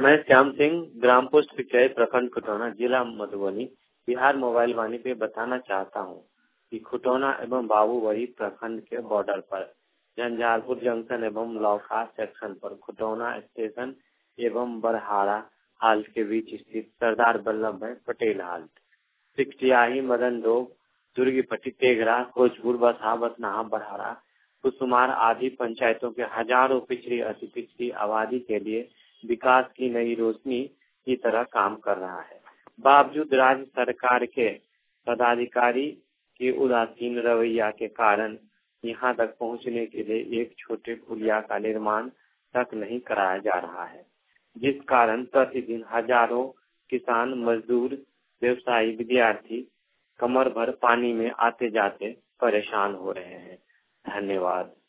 मैं श्याम सिंह, ग्राम पोस्ट पिचाई, प्रखंड खुटौना, जिला मधुबनी, बिहार मोबाइल वाणी पे बताना चाहता हूँ कि खुटौना एवं बाबूबड़ी प्रखंड के बॉर्डर पर झंझारपुर जंक्शन एवं लौका सेक्शन पर खुटौना स्टेशन एवं बरहाड़ा हाल्ट के बीच स्थित सरदार वल्लभ भाई पटेल हाल्ट, सिकटियाही, मदन डोब, दुर्गीपट्टी, तेघरा, खोजपुर, बसहा, बसनाहा, बरहाड़ा, कुसुमार आदि पंचायतों के हजारों पिछड़ी अति पिछड़ी आबादी के लिए विकास की नई रोशनी की तरह काम कर रहा है। बावजूद राज्य सरकार के पदाधिकारी के उदासीन रवैया के कारण यहां तक पहुंचने के लिए एक छोटे पुलिया का निर्माण तक नहीं कराया जा रहा है, जिस कारण प्रतिदिन हजारों किसान, मजदूर, व्यवसायी, विद्यार्थी कमर भर पानी में आते जाते परेशान हो रहे हैं। धन्यवाद।